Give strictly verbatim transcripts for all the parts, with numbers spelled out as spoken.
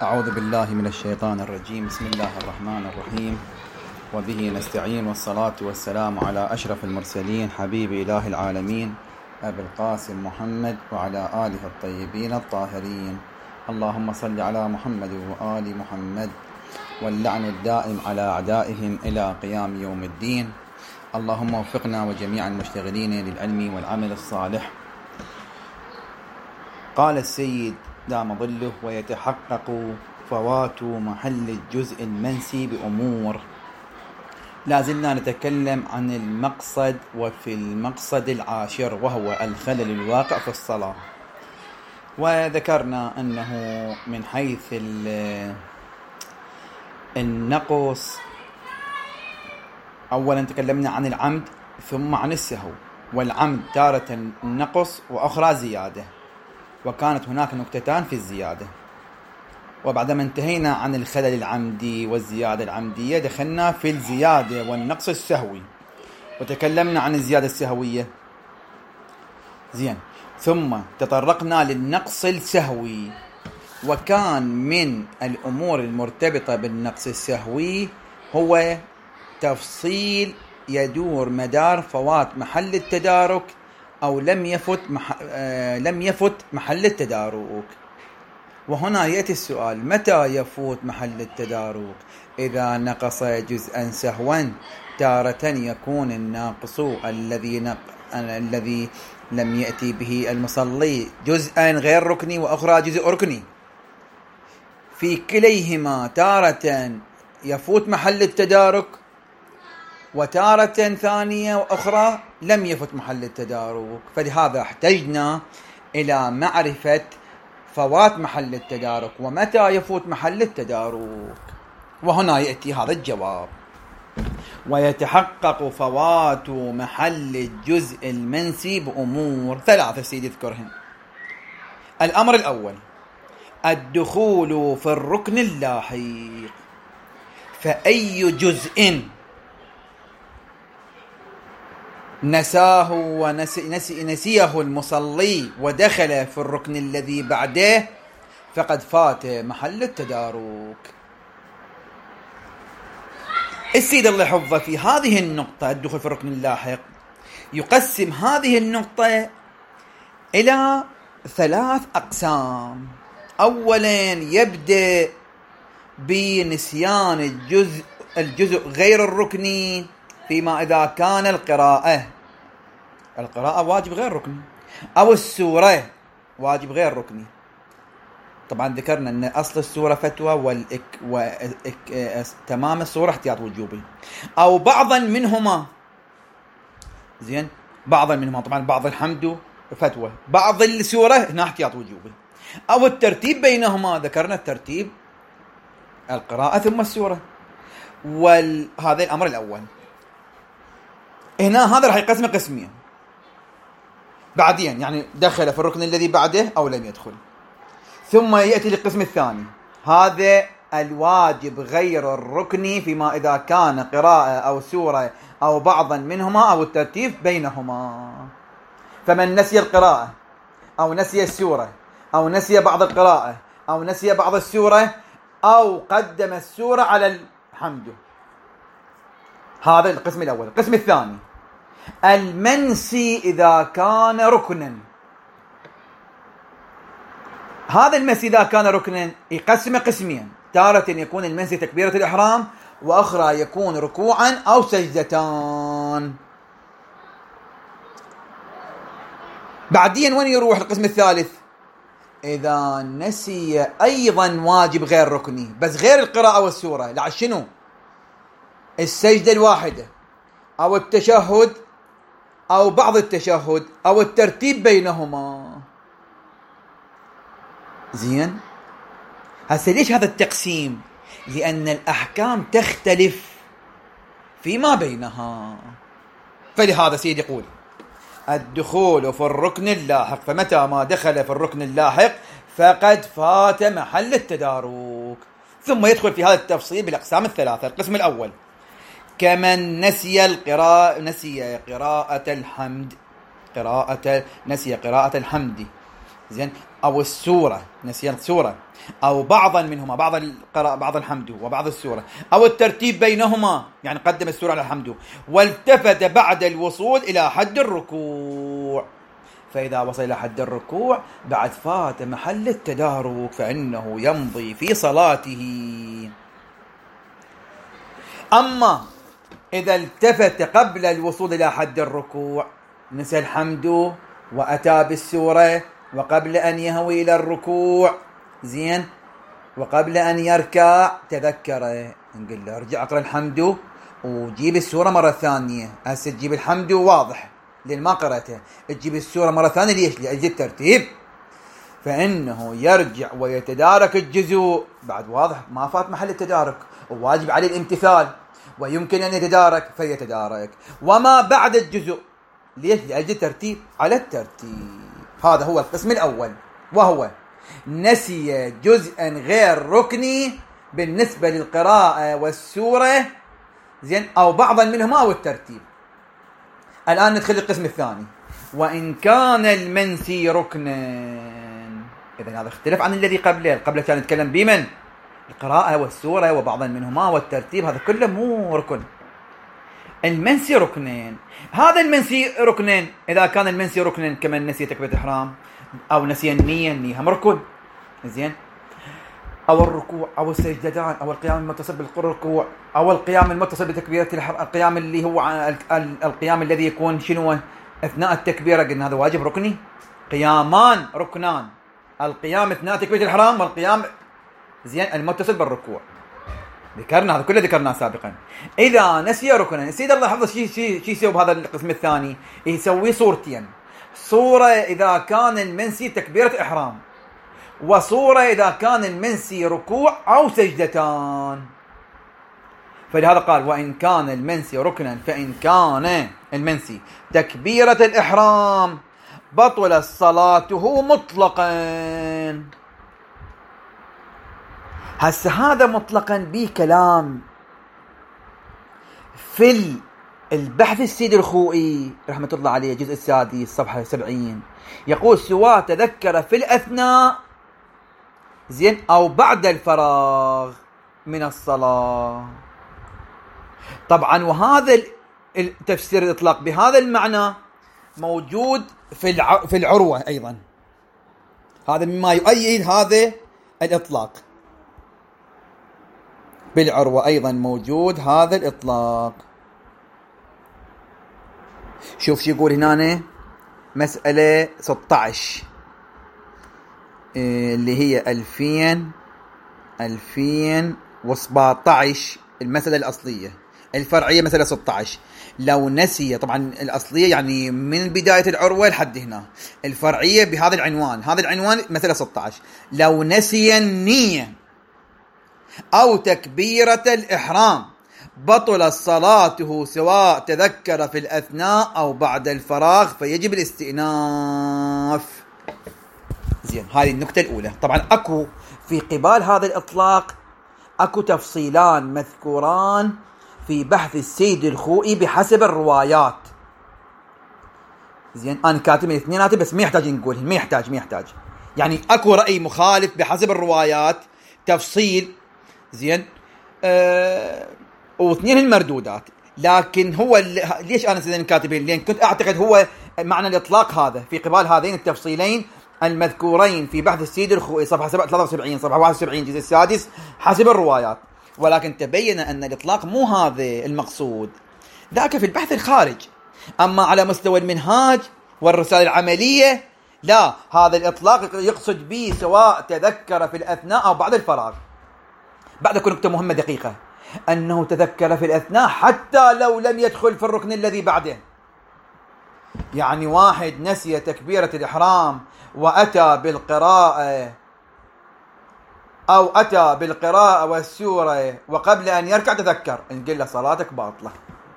أعوذ بالله من الشيطان الرجيم. بسم الله الرحمن الرحيم، وبه نستعين، والصلاة والسلام على أشرف المرسلين حبيب إله العالمين أبي القاسم محمد وعلى آله الطيبين الطاهرين. اللهم صل على محمد وآل محمد، واللعن الدائم على أعدائهم إلى قيام يوم الدين. اللهم وفقنا وجميع المشتغلين للعلم والعمل الصالح. قال السيد دام ظله: ويتحقق فوات محل الجزء المنسي بأمور. لازلنا نتكلم عن المقصد، وفي المقصد العاشر وهو الخلل الواقع في الصلاة. وذكرنا أنه من حيث النقص أولا تكلمنا عن العمد ثم عن السهو. والعمد تارة النقص وأخرى زيادة، وكانت هناك نكتتان في الزيادة. وبعدما انتهينا عن الخلل العمدي والزيادة العمدية دخلنا في الزيادة والنقص السهوي، وتكلمنا عن الزيادة السهوية زين. ثم تطرقنا للنقص السهوي، وكان من الأمور المرتبطة بالنقص السهوي هو تفصيل يدور مدار فوات محل التدارك أو لم يفت مح... آه... لم يفت محل التدارك. وهنا يأتي السؤال: متى يفوت محل التدارك؟ إذا نقص جزءا سهوا، تارة يكون الناقص الذي نق... الذي لم يأتي به المصلي جزءا غير ركني وأخرى جزء ركني. في كليهما تارة يفوت محل التدارك، وتارة ثانية وأخرى لم يفت محل التدارك. فلهذا احتجنا إلى معرفة فوات محل التدارك ومتى يفوت محل التدارك. وهنا يأتي هذا الجواب: ويتحقق فوات محل الجزء المنسي بأمور ثلاثة سيد يذكرهن. الأمر الأول: الدخول في الركن اللاحق. فأي جزء نساه ونسيه المصلي ودخل في الركن الذي بعده فقد فات محل التدارك. السيد الله يحفظه في هذه النقطة الدخول في الركن اللاحق يقسم هذه النقطة إلى ثلاث أقسام. أولا يبدأ بنسيان الجزء الجزء غير الركني، فيما إذا كان القراءة القراءة واجب غير ركني، أو السورة واجب غير ركني. طبعا ذكرنا أن أصل السورة فتوى، والإك وإك تمام السورة احتياط وجوبي، أو بعضا منهما زين بعضا منهما طبعا بعض الحمد فتوى، بعض السورة هنا احتياط وجوبي، أو الترتيب بينهما. ذكرنا الترتيب القراءة ثم السورة. وهذا الأمر الأول. هنا هذا راح يقسم قسمين بعدين، يعني دخل في الركن الذي بعده أو لم يدخل. ثم يأتي للقسم الثاني، هذا الواجب غير الركني، فيما إذا كان قراءة أو سورة أو بعضا منهما أو الترتيب بينهما. فمن نسي القراءة أو نسي السورة أو نسي بعض القراءة أو نسي بعض السورة أو قدم السورة على الحمد، هذا القسم الأول. القسم الثاني: المنسي إذا كان ركنا. هذا المنسي إذا كان ركنا يقسم قسمين: تارة يكون المنسي تكبيرة الإحرام، وأخرى يكون ركوعا أو سجدتان. بعدين وين يروح القسم الثالث؟ إذا نسي أيضا واجب غير ركني، بس غير القراءة والسورة، لعل شنو؟ السجدة الواحدة أو التشهد أو بعض التشهد أو الترتيب بينهما. زين. هسه ليش هذا التقسيم؟ لأن الأحكام تختلف فيما بينها. فلهذا سيد يقول: الدخول في الركن اللاحق، فمتى ما دخل في الركن اللاحق فقد فات محل التدارك. ثم يدخل في هذا التفصيل بالأقسام الثلاثة. القسم الأول: كمن نسي القراءة نسي قراءة الحمد قراءة نسي قراءة الحمد زين، أو السورة، نسي السورة، أو بعضا منهما، بعض القراءة، بعض الحمد وبعض السورة، أو الترتيب بينهما، يعني قدم السورة على الحمد، والتفت بعد الوصول إلى حد الركوع، فإذا وصل إلى حد الركوع بعد فات محل التدارك فإنه يمضي في صلاته. أما إذا التفت قبل الوصول إلى حد الركوع، نسى الحمد وأتى بالسورة وقبل أن يهوي إلى الركوع، زين، وقبل أن يركع تذكر، نقول له ارجع اقرأ الحمد وجيب السورة مرة ثانية. هسه تجيب الحمد واضح لأن ما قرأته، تجيب السورة مرة ثانية ليش؟ لأجل الترتيب، فإنه يرجع ويتدارك الجزء. بعد واضح ما فات محل التدارك وواجب عليه الامتثال ويمكن أن يتدارك فيتدارك. وما بعد الجزء ليش؟ لأجل الترتيب على الترتيب. هذا هو القسم الأول، وهو نسي جزءا غير ركني بالنسبة للقراءة والسورة، زين، أو بعضا منهما أو الترتيب. الآن ندخل القسم الثاني، وإن كان المنسي ركنا. إذن هذا اختلف عن الذي قبله. قبله كان نتكلم بمن؟ القراءة والسورة وبعضا منهما والترتيب، هذا كله مو ركن. المنسي ركنين. هذا المنسي ركنين، إذا كان المنسي ركنين كمن نسي تكبيرة الإحرام أو نسي النية، النية هم ركن، زين، أو الركوع أو السجدتان أو القيام المتصل بالركوع أو القيام المتصل بتكبيرة الإحرام، القيام اللي هو القيام الذي يكون شنو أثناء التكبيرة، قلنا هذا واجب ركني. قيامان ركنان، القيام أثناء تكبيرة الإحرام والقيام، زين، المتصل بالركوع. ذكرنا هذا كله، ذكرناه سابقا. إذا نسي ركنا، السيد الله حفظ شيء شيء شيء يسوي بهذا القسم الثاني، يسوي صورتين: صورة إذا كان المنسي تكبيرة إحرام، وصورة إذا كان المنسي ركوع أو سجدتان. فلهذا قال: وإن كان المنسي ركنا، فإن كان المنسي تكبيرة الإحرام بطل صلاته مطلقا. هسه هذا مطلقا به كلام في البحث السيد الخوئي رحمة الله عليه، الجزء السادس صفحة سبعين، يقول: سواء تذكر في الأثناء، زين، أو بعد الفراغ من الصلاة. طبعا وهذا التفسير الإطلاق بهذا المعنى موجود في الع... في العروة أيضا. هذا مما يؤيد هذا الإطلاق. بالعروة أيضا موجود هذا الإطلاق. شوف شو يقول هنا، مسألة ستة عشر اللي هي ألفين ألفين وسبعة عشر، المسألة الأصلية. الفرعية مسألة ستة عشر. لو نسي، طبعا الأصلية يعني من بداية العروة لحد هنا، الفرعية بهذا العنوان، هذا العنوان مسألة ستة عشر. لو نسي النية أو تكبيرة الإحرام بطل صلاته سواء تذكر في الأثناء أو بعد الفراغ، فيجب الاستئناف. زين، هذه النقطة الأولى. طبعا أكو في قبال هذا الإطلاق أكو تفصيلان مذكوران في بحث السيد الخوئي بحسب الروايات. زين، أنا كاتب الاثنينات بس ما يحتاج نقولهم، ما يحتاج ما يحتاج يعني أكو رأي مخالف بحسب الروايات، تفصيل، زين، أه واثنين المردودات. لكن هو ليش أنا سيدنا كاتبين؟ لأن كنت أعتقد هو معنى الإطلاق هذا في قبال هذين التفصيلين المذكورين في بحث السيد الخوئي صفحة ثلاثة وسبعين صفحة واحد وسبعين جزء السادس حسب الروايات. ولكن تبين أن الإطلاق مو هذا المقصود، ذاك في البحث الخارج. أما على مستوى المنهاج والرسالة العملية لا، هذا الإطلاق يقصد به سواء تذكر في الأثناء أو بعد الفراغ. بعد كل نقطة مهمة دقيقة، أنه تذكر في الأثناء حتى لو لم يدخل في الركن الذي بعده. يعني واحد نسي تكبيرة الإحرام وأتى بالقراءة أو أتى بالقراءة والسورة وقبل أن يركع تذكر، نقول له صلاتك باطلة.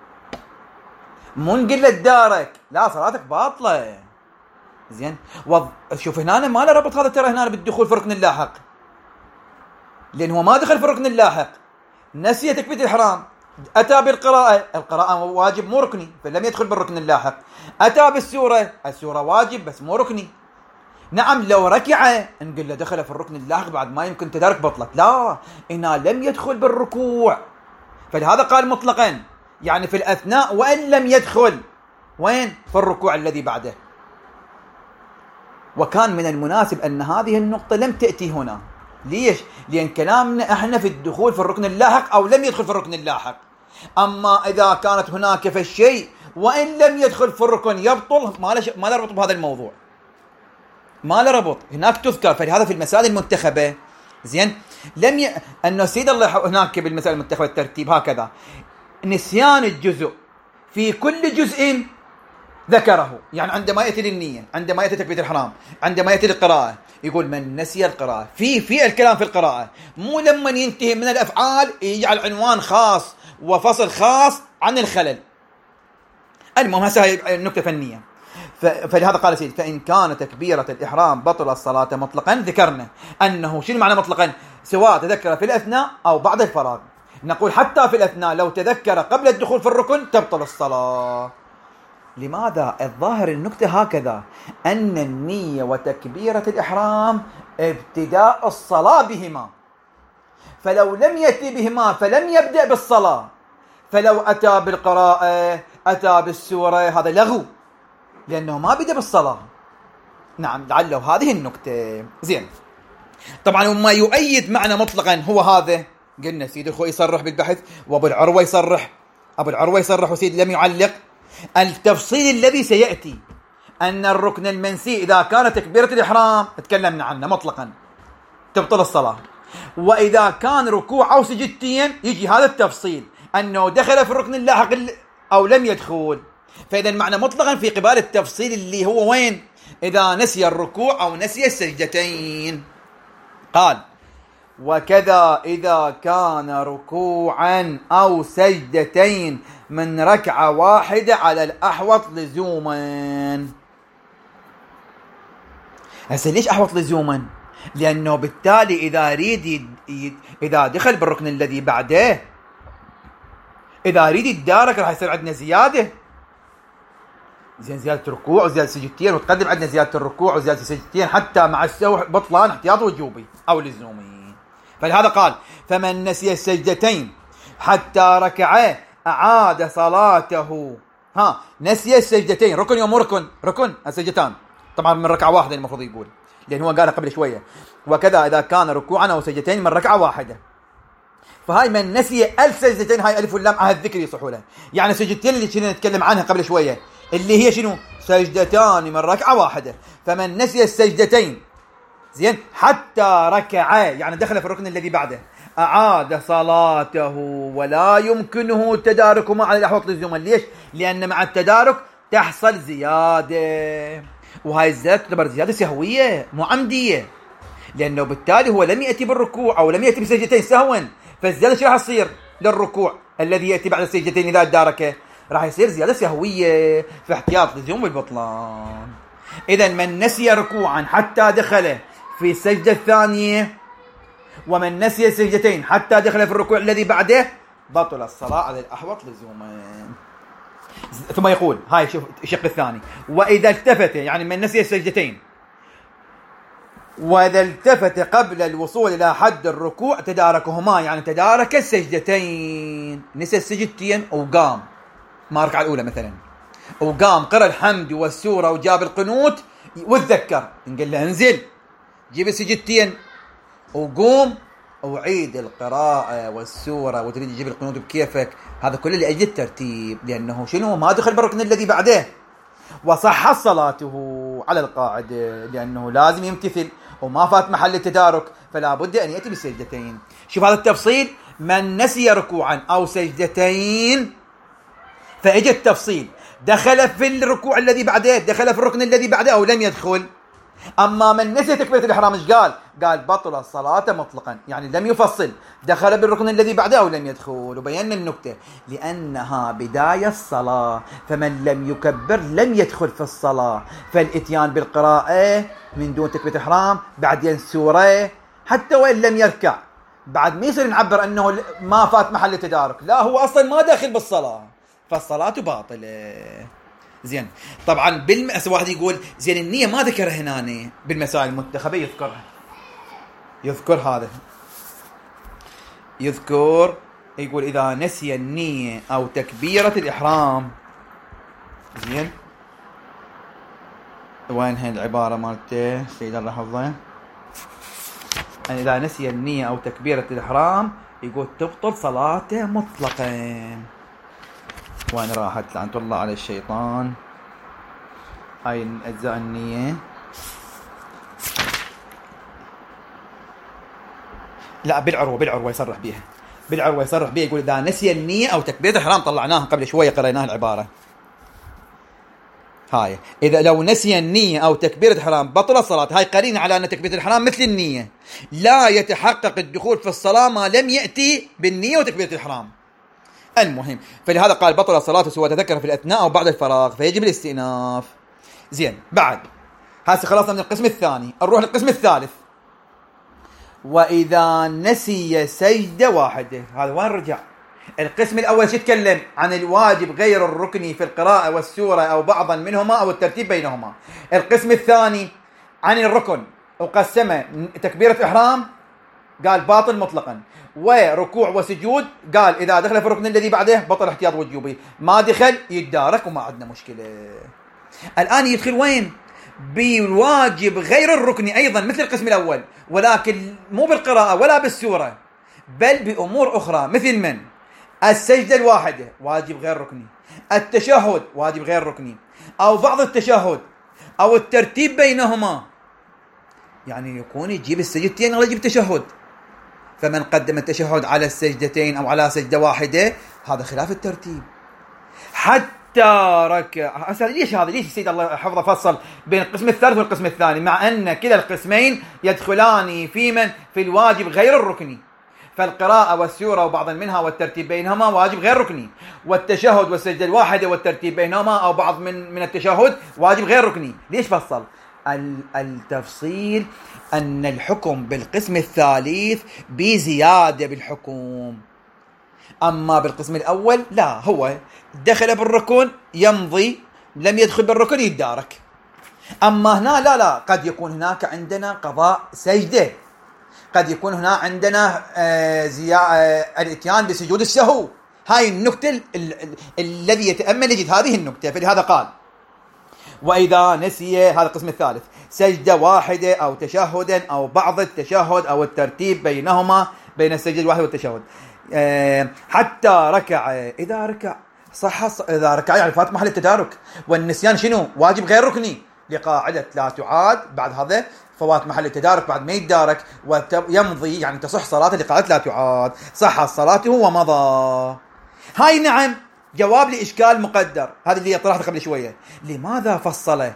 مو نقول له تدارك، لا، صلاتك باطلة. زين، وض... شوف هنا ما له ربط هذا ترى هنا بالدخول في الركن اللاحق، لأن هو ما دخل في الركن اللاحق، نسي تكبيرة الإحرام، أتى بالقراءة، القراءة واجب مو ركني فلم يدخل بالركن اللاحق. أتى بالسورة، السورة واجب بس مو ركني. نعم لو ركع نقول له دخل في الركن اللاحق بعد ما يمكن تدارك بطلت. لا، إنه لم يدخل بالركوع، فلهذا قال مطلقا، يعني في الأثناء وإن لم يدخل وين؟ في الركوع الذي بعده. وكان من المناسب أن هذه النقطة لم تأتي هنا. ليش؟ لأن كلامنا احنا في الدخول في الركن اللاحق أو لم يدخل في الركن اللاحق. أما إذا كانت هناك في الشيء وإن لم يدخل في الركن يبطل، ما له ما له ربط بهذا الموضوع، ما له ربط. هناك تذكر، فلهذا في المسائل المنتخبة زين لم ي... أنه سيد الله هناك بالمسائل المنتخبة الترتيب هكذا: نسيان الجزء في كل جزء ذكره، يعني عندما يأتي للنية، عندما يأتي تكبيرة الإحرام، عندما يأتي للقراءة، يقول من نسي القراءة في في الكلام في القراءة، مو لما ينتهي من الأفعال يجعل عنوان خاص وفصل خاص عن الخلل. المهم هسه هي النكتة فنية. فلهذا قال سيد: فإن كان تكبيرة الإحرام بطل الصلاة مطلقا. ذكرنا أنه شنو معنى مطلقا؟ سواء تذكر في الأثناء أو بعد الفراغ. نقول حتى في الأثناء لو تذكر قبل الدخول في الركن تبطل الصلاة. لماذا؟ الظاهر النكتة هكذا، أن النية وتكبيرة الإحرام ابتداء الصلاة بهما، فلو لم يأتي بهما فلم يبدأ بالصلاة، فلو أتى بالقراءة أتى بالسورة هذا لغو، لأنه ما بدأ بالصلاة. نعم، لعله هذه النكتة. زين، طبعا وما يؤيد معنى مطلقا هو هذا. قلنا سيد الخوي يصرح بالبحث، وابو العروة يصرح، أبو العروة يصرح وسيد لم يعلق. التفصيل الذي سيأتي أن الركن المنسي إذا كان تكبيرة الإحرام تكلمنا عنه مطلقا تبطل الصلاة، وإذا كان ركوع أو سجدتين يجي هذا التفصيل أنه دخل في الركن اللاحق أو لم يدخل. فإذا معنى مطلقا في قبال التفصيل اللي هو وين؟ إذا نسي الركوع أو نسي السجدتين. قال: وكذا إذا كان ركوعا أو سجدتين من ركعة واحدة على الأحوط لزوما. هسه ليش أحوط لزوما؟ لأنه بالتالي إذا يريد إذا دخل بالركن الذي بعده، إذا يريد يتدارك راح يصير عندنا زيادة، زين زيادة ركوع وزيادة سجدتين، وتقدم عندنا زيادة الركوع وزيادة السجدتين حتى مع السوء بطلان احتياط وجوبي أو لزومي. فلهذا قال: فمن نسي السجدتين حتى ركعه أعاد صلاته. ها، نسي السجدتين، ركن يوم ركن ركن السجدتان طبعا من ركعة واحدة المفروض يقول، لأن هو قال قبل شوية: وكذا إذا كان ركوعا أو سجدتين من ركعة واحدة. فهاي من نسي السجدتين، هاي ألف واللام عهد الذكر يصحوا له، يعني سجدتين اللي كنا نتكلم عنها قبل شوية اللي هي شنو؟ سجدتان من ركعة واحدة. فمن نسي السجدتين زين حتى ركع، يعني دخل في الركن الذي بعده، أعاد صلاته ولا يمكنه تداركهما على الأحوط لزوما. ليش؟ لأن مع التدارك تحصل زيادة، وهاي الزيادة تعتبر زيادة سهوية مو عمدية، لأنه بالتالي هو لم يأتي بالركوع أو لم يأتي بسجدتين سهوا، فالزيادة شو راح تصير للركوع الذي يأتي بعد السجدتين إذا تداركه؟ راح يصير زيادة سهوية في احتياط لزوم بالبطلان. إذا من نسي ركوعا حتى دخل في السجدة الثانية، ومن نسي السجدتين حتى دخل في الركوع الذي بعده، بطل الصلاة على الأحوط لزوما. ثم يقول، هاي شوف الشق الثاني: وإذا التفت، يعني من نسي السجدتين، وإذا التفت قبل الوصول إلى حد الركوع تداركهما، يعني تدارك السجدتين، نسي السجدتين وقام ما ركع الأولى مثلا، وقام قرأ الحمد والسورة وجاب القنوت وتذكر، نقول له انزل جيب السجدتين وقوم وعيد القراءة والسورة، وتريد تجيب القنوت بكيفك. هذا كله لأجل الترتيب، لأنه شنو؟ ما دخل بالركن الذي بعده، وصح صلاته على القاعدة، لأنه لازم يمتثل وما فات محل التدارك، فلا بد أن يأتي بالسجدتين. شوف هذا التفصيل: من نسي ركوعا أو سجدتين، فإجى التفصيل: دخل في الركوع الذي بعده، دخل في الركن الذي بعده أو لم يدخل. أما من نسي تكبيرة الإحرام إيش قال؟ قال بطل الصلاة مطلقا، يعني لم يفصل دخل بالركن الذي بعده أو لم يدخل. وبينا النكتة: لأنها بداية الصلاة، فمن لم يكبر لم يدخل في الصلاة، فالإتيان بالقراءة من دون تكبيرة الإحرام بعدين سورة حتى وإن لم يركع بعد ما يصير نعبر أنه ما فات محل التدارك، لا هو أصلا ما داخل بالصلاة، فالصلاة باطلة. زين. طبعا بالمس واحد يقول زين النية ما ذكرها هنا بالمسائل المنتخبة، يذكرها، يذكر هذا، يذكر يقول إذا نسي النية أو تكبيرة الإحرام. زين، وين هي العبارة مالته سيد الله حفظه؟ أن إذا نسي النية أو تكبيرة الإحرام يقول تبطل صلاته مطلقا. وين راحت لعنة الله على الشيطان؟ هاي أجزاء النية. لا بالعروة، بالعروة يصرح بيها، بالعروة يصرح بيها يقول إذا نسي النية أو تكبيرة الإحرام، طلعناها قبل شوية قريناها العبارة هاي، إذا لو نسي النية أو تكبيرة الإحرام بطل الصلاة. هاي قرينة على أن تكبيرة الإحرام مثل النية، لا يتحقق الدخول في الصلاة ما لم يأتي بالنية وتكبيرة الإحرام. المهم، فلهذا قال بطل الصلاة سواء تذكر في الأثناء أو بعد الفراغ، فيجب الاستئناف. زين، بعد هسه خلصنا من القسم الثاني، نروح للقسم الثالث. وإذا نسي سجدة واحدة، هذا وين رجع؟ القسم الأول شو يتكلم عن الواجب غير الركني في القراءة والسورة أو بعضا منهما أو الترتيب بينهما. القسم الثاني عن الركن، وقسمه تكبيرة إحرام قال باطل مطلقا، وركوع وسجود قال إذا دخل في الركن الذي بعده بطل احتياط وجوبي، ما دخل يتدارك وما عندنا مشكلة. الآن يدخل وين؟ بالواجب غير الركني أيضا مثل القسم الأول، ولكن مو بالقراءة ولا بالسورة، بل بأمور أخرى مثل من؟ السجدة الواحدة واجب غير ركني، التشهد واجب غير ركني، أو بعض التشهد، أو الترتيب بينهما. يعني يكون يجيب السجدتين ولا يجيب التشهد، فمن قدم التشهد على السجدتين أو على سجدة واحدة هذا خلاف الترتيب. حتى ركع. ليش هذا؟ ليش السيد الله حفظه فصل بين القسم الثالث والقسم الثاني، مع أن كلا القسمين يدخلان في من؟ في الواجب غير الركني. فالقراءة والسورة وبعض منها والترتيب بينهما واجب غير ركني، والتشهد والسجدة الواحدة والترتيب بينهما أو بعض من من التشهد واجب غير ركني. ليش فصل؟ التفصيل أن الحكم بالقسم الثالث بزيادة بالحكم، أما بالقسم الأول لا، هو دخل بالركن يمضي، لم يدخل بالركن يتدارك. أما هنا لا لا، قد يكون هناك عندنا قضاء سجدة، قد يكون هنا عندنا آه زيا... آه الاتيان بسجود السهو. هاي النكتة ال... ال... ال... الذي يتأمل يجد هذه النكتة. فلهذا قال وإذا نسي، هذا القسم الثالث، سجدة واحدة أو تشهدا أو بعض التشهد أو الترتيب بينهما بين السجدة الواحدة والتشهد، آه حتى ركع. إذا ركع صح، إذا ركع يعني فات محل التدارك. والنسيان شنو؟ واجب غير ركني لقاعدة لا تعاد، بعد هذا فوات محل التدارك بعد ما يتدارك ويمضي، يعني تصح صلاته لقاعدة لا تعاد، صح صلاته ومضى. هاي نعم جواب لإشكال مقدر، هذا اللي طرحته قبل شوية. لماذا فصله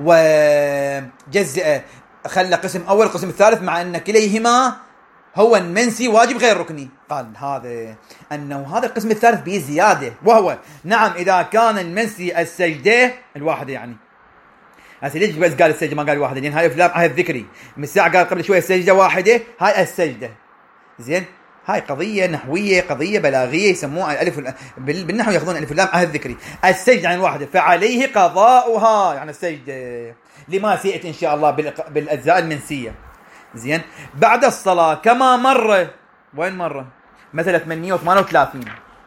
وجزئه، خلى قسم أول قسم الثالث مع أن كليهما هو المنسي واجب غير ركني؟ قال هذا أنه هذا القسم الثالث به زيادة، وهو نعم إذا كان المنسي السجدة الواحدة. يعني هسه ليش بس قال السجدة ما قال واحدة؟ لأن هاي فلان عهد ذكري من الساعة قال قبل شوية السجدة واحدة، هاي السجدة. زين، هاي قضية نحوية، قضية بلاغية يسموها الألف واللام، بالنحو يأخذون الألف واللام عهد ذكري. السجدة عن واحدة فعليه قضاؤها، يعني السجدة لما سيأتي إن شاء الله بالأجزاء المنسية. زين، بعد الصلاة كما مرة، وين مرة؟ مثلا ثمانمئة وثمانية وثلاثين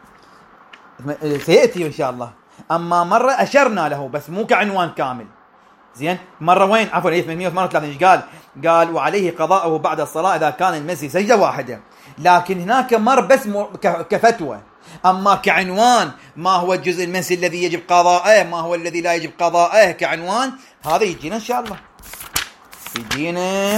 سيأتي إن شاء الله. أما مرة أشرنا له بس مو كعنوان كامل. زين، مرة وين؟ عفوا هي ثمانمئة وثمانية وثلاثين ايش قال؟ قال وعليه قضاءه بعد الصلاة إذا كان المسي سجدة واحدة. لكن هناك مر بس كفتوى، أما كعنوان ما هو الجزء المنسي الذي يجب قضاءه، ما هو الذي لا يجب قضاءه كعنوان، هذا يجينا إن شاء الله، يجينا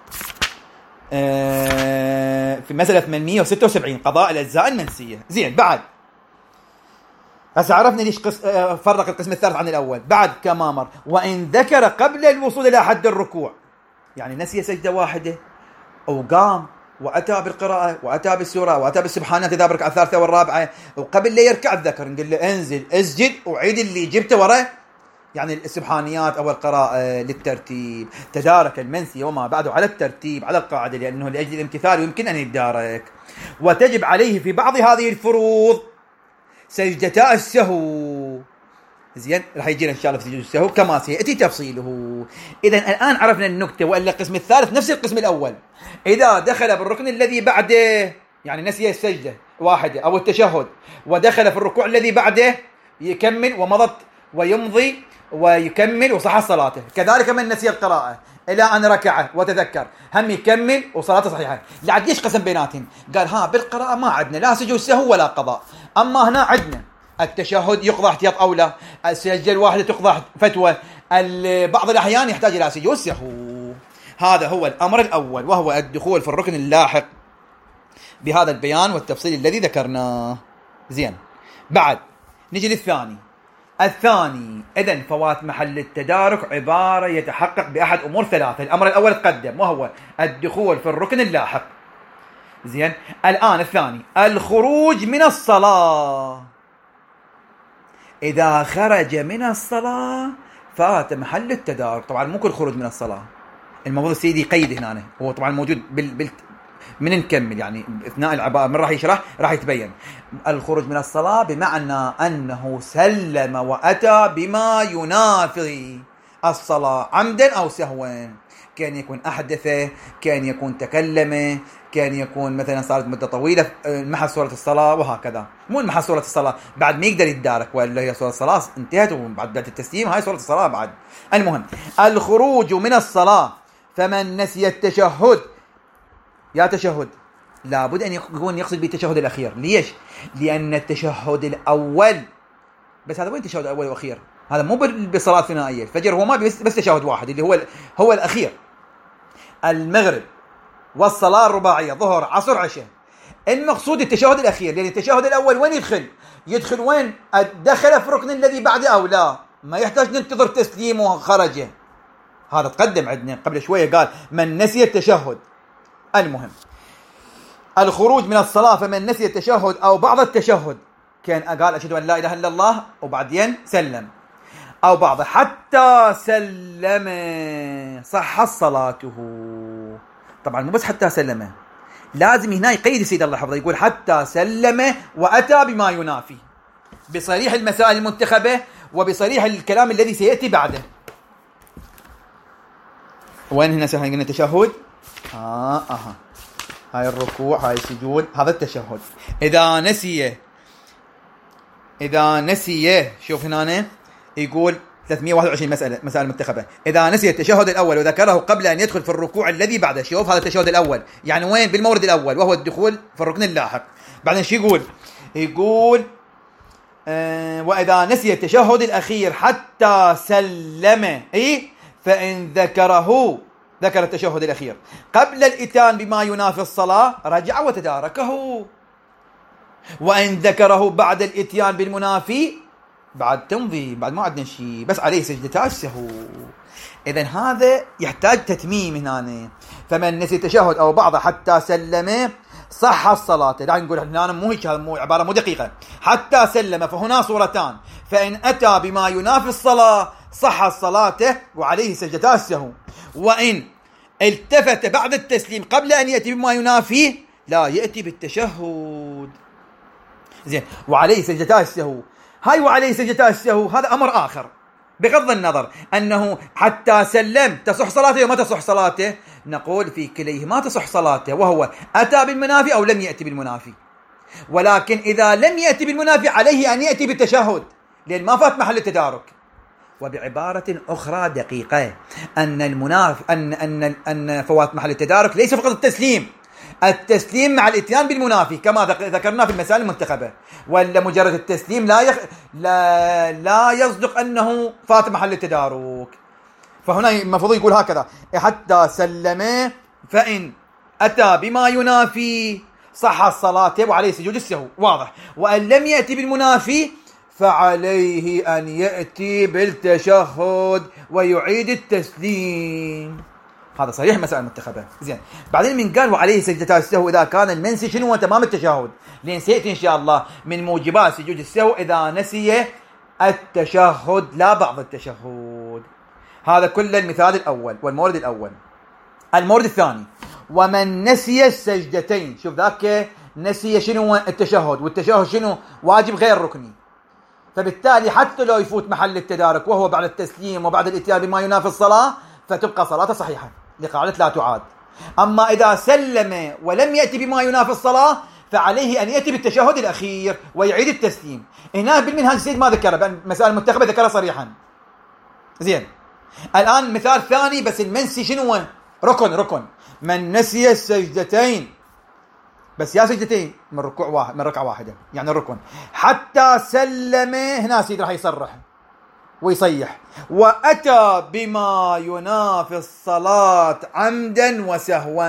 آه في مسألة ثمانمئة وستة وسبعين قضاء الأجزاء المنسية. زين، بعد هسه عرفنا ليش قس... فرق القسم الثالث عن الأول. بعد كما مر وإن ذكر قبل الوصول إلى حد الركوع، يعني نسي سجدة واحدة وقام وأتى بالقراءة وأتى بالسورة وأتى بالسبحانات إذا بركع الثالثة والرابعة، وقبل لا يركع الذكر نقول له انزل اسجد وعيد اللي جبته وراه، يعني السبحانيات أو القراءة للترتيب. تدارك المنسي وما بعده على الترتيب على القاعدة، لأنه لأجل الامتثال يمكن أن يتدارك. وتجب عليه في بعض هذه الفروض سجدتا السهو، زين راح يجينا ان شاء الله في سجود السهو كما سياتي تفصيله. اذا الان عرفنا النكته، والا القسم الثالث نفس القسم الاول. اذا دخل بالركن الذي بعده، يعني نسي السجده واحده او التشهد ودخل في الركوع الذي بعده، يكمل ومضت ويمضي ويكمل وصح صلاته. كذلك من نسي القراءه الى ان ركع وتذكر هم يكمل وصلاته صحيحه. لعد ليش قسم بيناتهم؟ قال ها بالقراءه ما عندنا لا سجود سهو ولا قضاء، اما هنا عندنا التشهد يقضى احتياط اولى، السجده الواحده تقضى فتوى، بعض الاحيان يحتاج الى سجود سهو. هذا هو الامر الاول، وهو الدخول في الركن اللاحق بهذا البيان والتفصيل الذي ذكرناه. زين، بعد نجي للثاني. الثاني إذن فوات محل التدارك عبارة يتحقق بأحد أمور ثلاثة. الأمر الأول تقدم وهو الدخول في الركن اللاحق. زين، الآن الثاني الخروج من الصلاة. إذا خرج من الصلاة فات محل التدارك. طبعا مو كل خروج من الصلاة، المفروض السيدي يقيد هنا، هو طبعا موجود بال, بال... من نكمل يعني اثناء العباره من راح يشرح راح يتبين. الخروج من الصلاه بمعنى انه سلم واتى بما ينافي الصلاه عمدا او سهوا. كان يكون احدث، كان يكون تكلم، كان يكون مثلا صارت مده طويله محل صوره الصلاه، وهكذا. مو محل صوره الصلاه بعد ما يقدر يتدارك، ولا هي صوره الصلاه انتهت وبعد بعد التسليم هاي صوره الصلاه بعد. المهم الخروج من الصلاه، فمن نسي التشهد، يا تشهد لابد أن يكون يقصد بالتشهد الأخير. ليش؟ لأن التشهد الأول بس، هذا وين التشهد الأول والأخير؟ هذا مو بالصلاة الثنائية. الفجر هو ما بس, بس تشهد واحد اللي هو هو الأخير. المغرب والصلاة الرباعية ظهر عصر عشاء، المقصود التشهد الأخير. لأن التشهد الأول وين يدخل؟ يدخل وين؟ دخل في الركن الذي بعده أو لا، ما يحتاج ننتظر تسليم وخرجه. هذا تقدم عندنا قبل شوية، قال من نسي التشهد. المهم الخروج من الصلاة، فمن نسي التشهد أو بعض التشهد، كان قال أشهد أن لا إله إلا الله وبعدين سلم، أو بعض حتى سلم صح صلاته. طبعا مو بس حتى سلم، لازم هنا يقيد سيد الله حفظه، يقول حتى سلم وأتى بما ينافي، بصريح المسائل المنتخبة وبصريح الكلام الذي سيأتي بعده. وين هنا سهل قلنا التشهد؟ آه آه هاي الركوع، هاي السجود، هذا التشهد. إذا نسي إذا نسي شوف هنا يقول ثلاثمئة وواحد وعشرين مسألة مسألة منتخبة. إذا نسي التشهد الأول وذكره قبل أن يدخل في الركوع الذي بعده، شوف هذا التشهد الأول يعني وين؟ بالمورد الأول، وهو الدخول في الركن اللاحق. بعدين شو يقول؟ يقول آه وإذا نسي التشهد الأخير حتى سلم، إيه؟ فإن ذكره ذكر التشهد الأخير قبل الإتيان بما ينافي الصلاة رجع وتداركه، وإن ذكره بعد الإتيان بالمنافي بعد تمضي، بعد ما عندنا شيء، بس عليه سجدتا السهو. إذن هذا يحتاج تتميم هنا. فمن نسي التشهد أو بعضه حتى سلم صح الصلاة. لا نقول هنا مو هيك، مو عبارة مو دقيقة. حتى سلم فهنا صورتان، فإن أتى بما ينافي الصلاة صح الصلاة وعليه سجدتا السهو، وإن التفت بعد التسليم قبل أن يأتي بما ينافيه لا يأتي بالتشهد. زين، وعليه سجدتا السهو. هاي وعليه سجدتا السهو هذا أمر آخر، بغض النظر أنه حتى سلم تصح صلاته وما تصح صلاته، نقول في كليهما تصح صلاته، وهو أتى بالمنافي أو لم يأتي بالمنافي. ولكن إذا لم يأتي بالمنافي عليه أن يأتي بالتشهد، لأن ما فات محل التدارك. وبعبارة أخرى دقيقة، أن المنافي أن أن أن فوات محل التدارك ليس فقط التسليم، التسليم مع الاتيان بالمنافي كما ذكرنا في المسائل المنتخبة، ولا مجرد التسليم لا يخ... لا لا يصدق أنه فات محل التدارك. فهنا المفروض يقول هكذا: حتى سلم فإن أتى بما ينافي صح الصلاة وعليه سجود السهو، واضح. وأن لم يأتي بالمنافي فعليه أن يأتي بالتشهد ويعيد التسليم. هذا صحيح مسألة منتخبة. زين، بعدين من قال وعليه سجدتا السهو إذا كان المنسي شنو تمام التشهد، لأن سيأتي إن شاء الله من موجبات سجود السهو إذا نسي التشهد لا بعض التشهد. هذا كل المثال الأول والمورد الأول. المورد الثاني: ومن نسي السجدتين. شوف ذاك نسي شنو التشهد، والتشهد شنو واجب غير ركني. فبالتالي حتى لو يفوت محل التدارك وهو بعد التسليم وبعد الاتيان بما ينافي الصلاة فتبقى صلاته صحيحة لقاعدة لا تعاد. أما إذا سلم ولم يأتي بما ينافي الصلاة فعليه أن يأتي بالتشهد الأخير ويعيد التسليم. هنا بالمنهاج السيد ما ذكره، مسائل المنتخبة ذكرها صريحا. زين، الآن مثال ثاني، بس المنسي شنو هو؟ ركن ركن من نسي السجدتين، بس يا سجدتين من ركوع واحد، من ركعة واحدة، يعني الركن حتى سلم. هنا سيد راح يصرح ويصيح وأتى بما ينافي الصلاة عمدا وسهوا.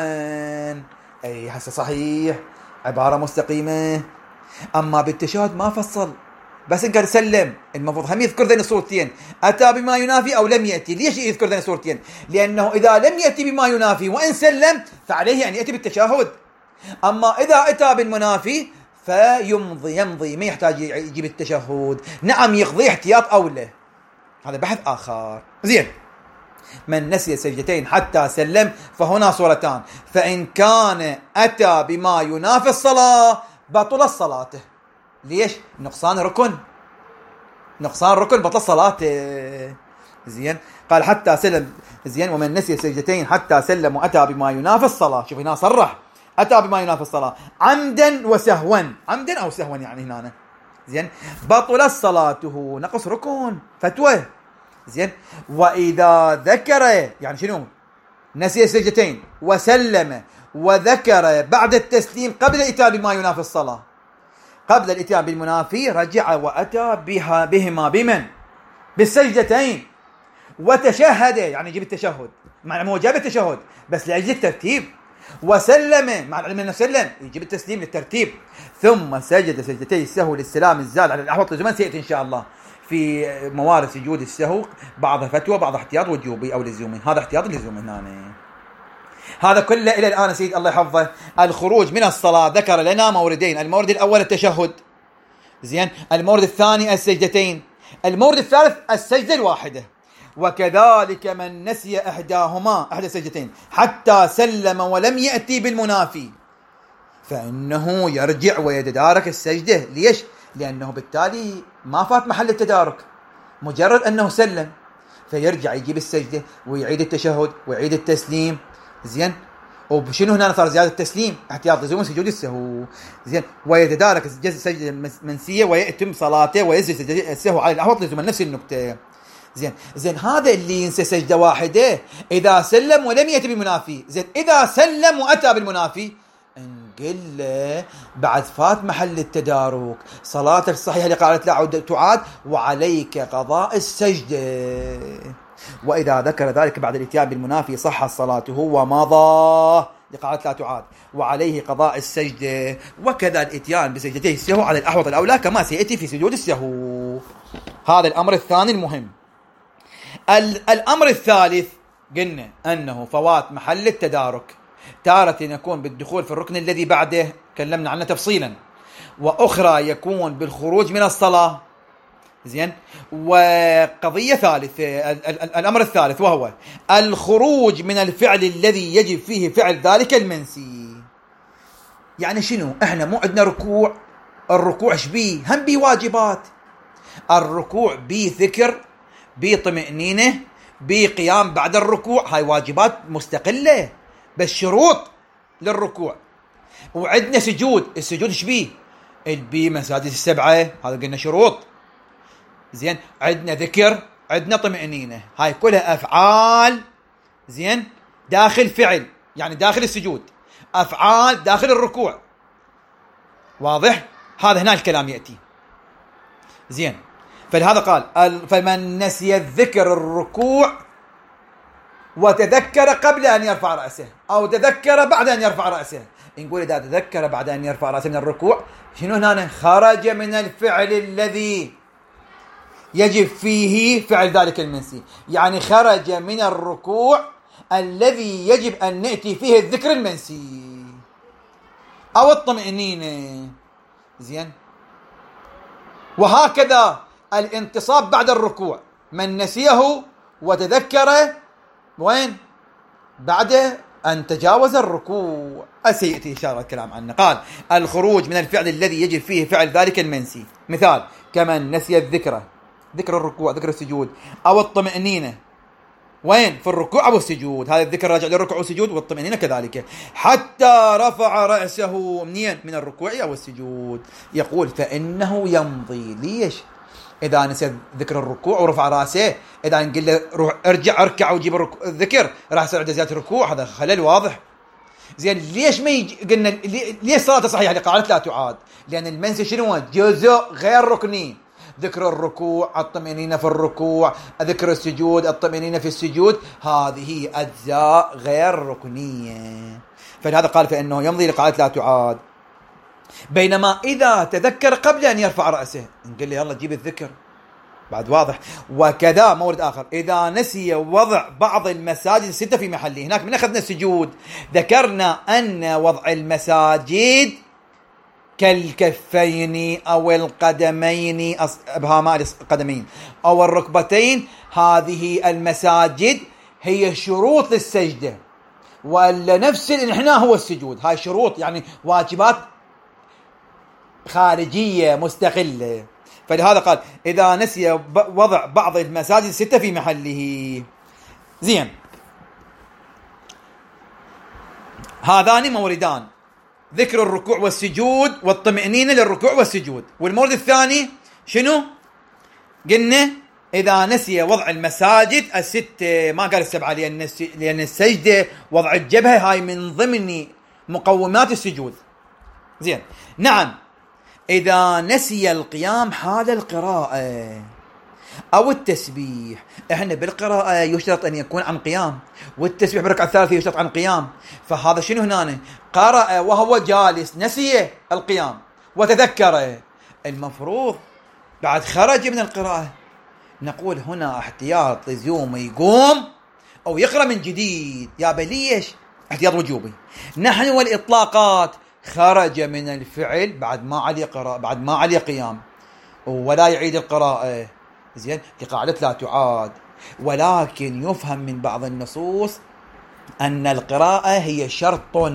أي هسه صحيح، عبارة مستقيمة. أما بالتشهد ما فصل، بس إن قال سلم المفروض هم يذكر ذين الصورتين، أتى بما ينافي أو لم يأتي. ليش يذكر ذين الصورتين؟ لأنه إذا لم يأتي بما ينافي وإن سلم فعليه أن يأتي بالتشهد. أما إذا أتى بالمنافي فيمضي يمضي ما يحتاج يجيب التشهد. نعم يقضي احتياط أو لا، هذا بحث آخر. زين، من نسي سجدتين حتى سلم فهنا صورتان، فإن كان أتى بما ينافي الصلاة بطل صلاته. ليش؟ نقصان ركن، نقصان ركن بطل صلاته. زين، قال حتى سلم. زين، ومن نسي سجدتين حتى سلم وأتى بما ينافي الصلاة، شوف هنا صرح أتى بما ينافي الصلاة عمدا وسهوا، عمدا أو سهوا يعني هنا. زين، بطل صلاته، نقص ركن، فتوى. زين، وإذا ذكر يعني شنو؟ نسي السجدتين وسلم وذكر بعد التسليم قبل الإتيان بما ينافي الصلاة، قبل الإتيان بالمنافي رجع وأتى بها بهما بمن؟ بالسجدتين وتشهد، يعني يجيب التشهد، مع انه جاب التشهد بس لأجل الترتيب، وسلم مع العلم انه سلم يجيب التسليم للترتيب، ثم سجد سجدتي السهو للسلام الزال على الأحوط لزمان. سيأتي إن شاء الله في موارد سجود السهو بعضها فتوى بعضها احتياط وجوبي أو لزومي. هذا احتياط لزومي هنا. هذا كله إلى الآن سيد الله يحفظه. الخروج من الصلاة ذكر لنا موردين، المورد الأول التشهد، زين، المورد الثاني السجدتين، المورد الثالث السجدة الواحدة. وكذلك من نسي إحداهما، أحد السجدتين، حتى سلم ولم يأتي بالمنافي فإنه يرجع ويتدارك السجدة. ليش؟ لأنه بالتالي ما فات محل التدارك، مجرد أنه سلم فيرجع يجيب السجدة ويعيد التشهد ويعيد التسليم. زين، وبشنو هنا صار زيادة التسليم؟ احتياط لزوم سجود السهو. زين، ويتدارك السجدة المنسية ويتم صلاته ويسجد السهو على الأحوط لزوم نفس النكتة. زين زين هذا اللي ينسى سجدة واحدة إذا سلم ولم يأتي بالمنافي. زين، إذا سلم وأتى بالمنافي نقول له بعد فات محل التدارك، صلاتك صحيحة لقاعدة لا تعاد وعليك قضاء السجدة. وإذا ذكر ذلك بعد الاتيان بالمنافي صح صلاته ومضى لقاعدة لا تعاد وعليه قضاء السجدة. وكذا الاتيان بسجدتي السهو على الأحوط الأولى كما سيأتي في سجود السهو. هذا الأمر الثاني المهم. الأمر الثالث قلنا أنه فوات محل التدارك تارة يكون بالدخول في الركن الذي بعده، كلمنا عنه تفصيلا، وأخرى يكون بالخروج من الصلاة. زين، وقضية ثالثة الأمر الثالث وهو الخروج من الفعل الذي يجب فيه فعل ذلك المنسي. يعني شنو؟ احنا مو عندنا ركوع، الركوع شبيه؟ هم بيه واجبات. الركوع بيه ذكر، بيه طمأنينة، بيه قيام بعد الركوع، هاي واجبات مستقلة بس شروط للركوع. وعندنا سجود، السجود شبيه؟ البي مساجد السبعة، هذا قلنا شروط. زين، عندنا ذكر، عندنا طمأنينة، هاي كلها أفعال. زين، داخل فعل يعني داخل السجود، أفعال داخل الركوع. واضح؟ هذا هنا الكلام يأتي. زين، فلهذا قال فمن نسي الذكر الركوع وتذكر قبل أن يرفع رأسه أو تذكر بعد أن يرفع رأسه. نقول إذا تذكر بعد أن يرفع رأسه من الركوع شنو هنا؟ خرج من الفعل الذي يجب فيه فعل ذلك المنسي، يعني خرج من الركوع الذي يجب أن نأتي فيه الذكر المنسي أو الطمأنينة. زين، وهكذا الانتصاب بعد الركوع من نسيه وتذكر وين؟ بعد أن تجاوز الركوع. سيأتي إشارة الكلام عنه. قال الخروج من الفعل الذي يجب فيه فعل ذلك المنسي، مثال كمن نسي الذكرى، ذكر الركوع، ذكر السجود، أو الطمأنينة، وين؟ في الركوع أو السجود. هذا الذكر راجع للركوع والسجود، والطمأنينة كذلك، حتى رفع رأسه منين؟ من الركوع أو السجود. يقول فإنه يمضي. ليش؟ إذا نسي ذكر الركوع ورفع رأسه، إذا نقول له روح ارجع اركع وجيب الذكر، راح يصير عنده زيادة الركوع، هذا خلل واضح. زين ليش ما يجي قلنا ليش صلاته صحيحة؟ لقاعدة لا تعاد، لأن المنسي شنو؟ جزء غير ركني. ذكر الركوع، الطمأنينة في الركوع، ذكر السجود، الطمأنينة في السجود، هذه أجزاء غير ركنية. فلهذا قال فإنه يمضي لقاعدة لا تعاد. بينما إذا تذكر قبل أن يرفع رأسه، نقول له يلا جيب الذكر، بعد واضح. وكذا مورد آخر، إذا نسي وضع بعض المساجد الستة في محله. هناك من أخذنا السجود ذكرنا أن وضع المساجد كالكفين أو القدمين، إبهامان القدمين أو الركبتين، هذه المساجد هي شروط للسجدة، ولا نفس الانحناء هو السجود. هاي شروط يعني واجبات خارجية مستقلة. فلهذا قال إذا نسي وضع بعض المساجد الستة في محله. زين، هذان موردان، ذكر الركوع والسجود والطمأنينة للركوع والسجود. والمورد الثاني شنو؟ قلنا إذا نسي وضع المساجد الستة، ما قال السبعة لأن لأن السجدة وضع الجبهة هاي من ضمن مقومات السجود. زين، نعم، إذا نسي القيام حال القراءة أو التسبيح. إحنا بالقراءة يشترط أن يكون عن قيام، والتسبيح بالركعة الثالثة يشترط عن قيام. فهذا شنو هنا؟ قرأ وهو جالس، نسي القيام وتذكر، المفروض بعد خرج من القراءة نقول هنا احتياط لزوم يقوم أو يقرأ من جديد. يا بليش احتياط وجوبي. نحن والإطلاقات خرج من الفعل بعد ما عليه قراءة، بعد ما عليه قيام، ولا يعيد القراءة. زين، لقاعدة لا تعاد. ولكن يفهم من بعض النصوص أن القراءة هي شرط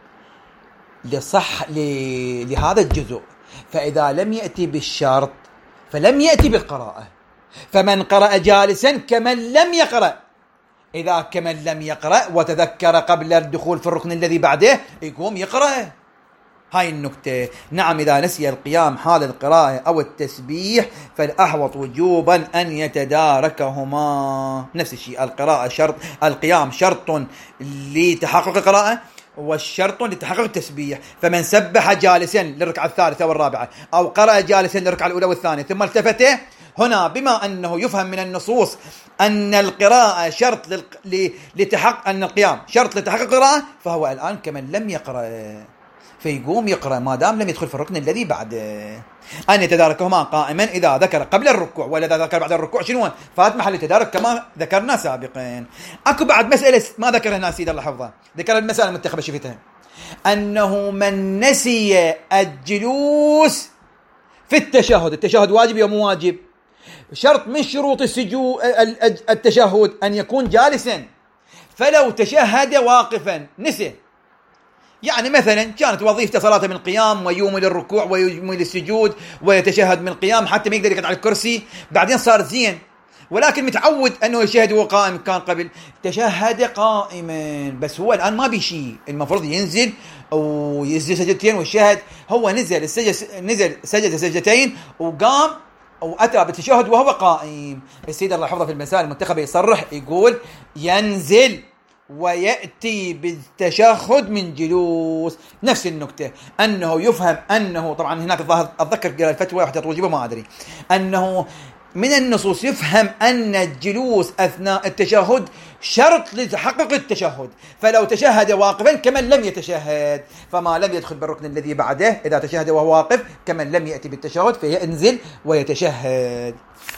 لصح لهذا الجزء، فإذا لم يأتي بالشرط فلم يأتي بالقراءة. فمن قرأ جالسا كمن لم يقرأ، إذا كمن لم يقرأ وتذكر قبل الدخول في الركن الذي بعده يقوم يقرأ. هاي النكتة. نعم، إذا نسي القيام حال القراءة أو التسبيح فالأحوط وجوبا أن يتداركهما. نفس الشيء، القراءة شرط، القيام شرط لتحقق القراءة والشرط لتحقق التسبيح. فمن سبح جالسا للركعة الثالثة والرابعة أو قرأ جالسا للركعة الأولى والثانية ثم التفت هنا، بما أنه يفهم من النصوص أن القراءة شرط لتحقق، أن القيام شرط لتحقق القراءة، فهو الآن كمن لم يقرأ، فيقوم يقرأ ما دام لم يدخل في الركن الذي بعده. أن يتداركهما قائما إذا ذكر قبل الركوع، ولا إذا ذكر بعد الركوع شنو؟ فات محل التدارك كما ذكرنا سابقا. أكو بعد مسألة ما ذكرها الناس سيد الله حفظه، ذكر المسألة المنتخبة شفتها، أنه من نسي الجلوس في التشهد، التشهد واجب يوم واجب، شرط من شروط السجود التشهد أن يكون جالسا، فلو تشهد واقفا نسي، يعني مثلا كانت وظيفته صلاة من قيام ويوم للركوع ويوم للسجود ويتشهد من قيام حتى ما يقدر يقعد على الكرسي، بعدين صار زين، ولكن متعود أنه يشهد وهو قائم، كان قبل تشهد قائما، بس هو الآن ما بيشي، المفروض ينزل أو يسجد سجدتين ويشهد. هو نزل السجد، نزل سجد سجدتين وقام وأتى بالتشهد وهو قائم. السيد الله حفظه في المسائل المنتخبة يصرح يقول ينزل ويأتي بالتشهد من جلوس. نفس النكتة، أنه يفهم أنه طبعا هناك الظاهر أتذكر الفتوى واحدة توجيبه ما أدري، أنه من النصوص يفهم أن الجلوس أثناء التشهد شرط لتحقق التشهد، فلو تشهد واقفا كمن لم يتشهد، فما لم يدخل بالركن الذي بعده إذا تشهد وهو واقف كمن لم يأتي بالتشهد فينزل ويتشهد.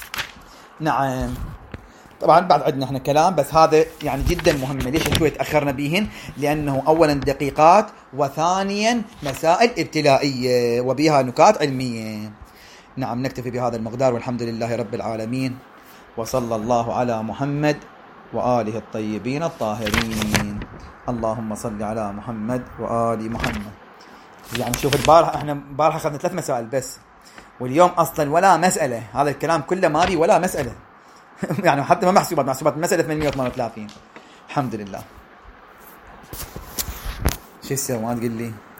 نعم، طبعا بعد عندنا احنا كلام، بس هذا يعني جدا مهم. ليش شوي تأخرنا بيهن؟ لأنه أولا دقيقات، وثانيا مسائل ابتلائية وبها نكات علمية. نعم، نكتفي بهذا المقدار، والحمد لله رب العالمين، وصلى الله على محمد وآله الطيبين الطاهرين. اللهم صل على محمد وآل محمد. يعني شوف البارحة احنا البارحة اخذنا ثلاث مسائل بس، واليوم اصلا ولا مسألة. هذا الكلام كله ما بي ولا مسألة. يعني حتى ما محسوبات محسوبات المسألة ثمانمئة وثمانية وثلاثين. الحمد لله. شو السوى ما تقول لي؟